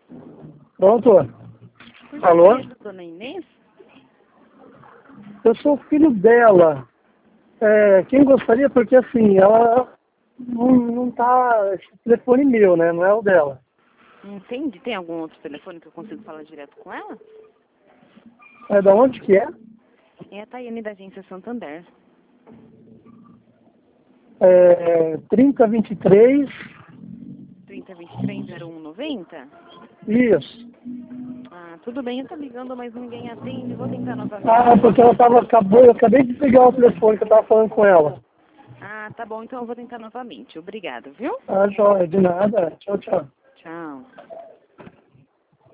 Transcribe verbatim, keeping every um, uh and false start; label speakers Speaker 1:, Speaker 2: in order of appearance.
Speaker 1: Pronto?
Speaker 2: Por
Speaker 1: Alô?
Speaker 2: gentileza, dona Inês?
Speaker 1: Eu sou o filho dela. É, quem gostaria, porque assim, ela não, não tá. Esse telefone meu, né? Não é o dela.
Speaker 2: Entendi. Tem algum outro telefone que eu consigo falar direto com ela?
Speaker 1: É da onde que é?
Speaker 2: É a Tayane da agência Santander.
Speaker 1: É trinta, vinte e três.
Speaker 2: trinta, vinte e três, zero um, noventa?
Speaker 1: Isso.
Speaker 2: Ah, tudo bem, eu tô ligando, mas ninguém atende. Vou tentar novamente,
Speaker 1: Ah,
Speaker 2: tá bom?
Speaker 1: porque ela tava, acabou, eu acabei de pegar o telefone que eu tava falando com ela.
Speaker 2: Ah, tá bom, então eu vou tentar novamente. Obrigada, viu?
Speaker 1: Ah, joia, de nada. Tchau, tchau.
Speaker 2: Tchau.